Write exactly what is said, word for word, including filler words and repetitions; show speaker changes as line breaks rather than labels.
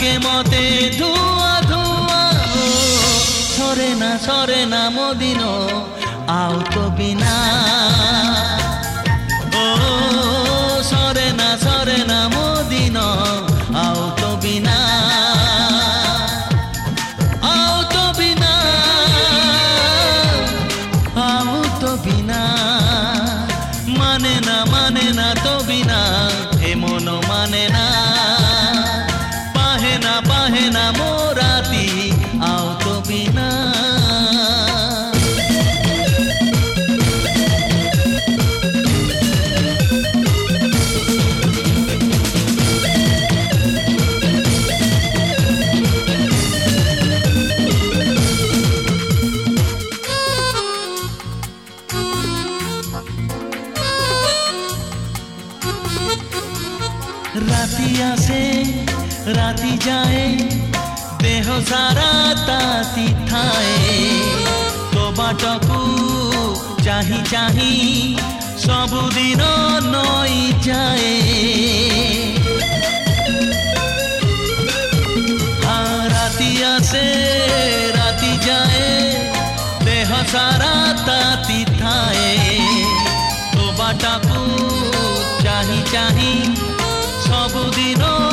लागे मते धुआ धुआ सरे ना सरे ना मोदिनो आओ तो बिना ओ सरे ना सरे ना मोदिनो आओ तो बिना आओ तो बिना आओ तो बिना माने ना माने ना तो बिना हे मोनो माने ना पाहे ना पाहे ना मोराती आओ तो बिना राती आसे राती जाए देह सारा ताती थाए तो बाटकू चाही चाही सबुदिन नई जाए हाँ राती आसे राती जाए देह सारा ताती थाए तो बाटकू चाही चाही सबुदिन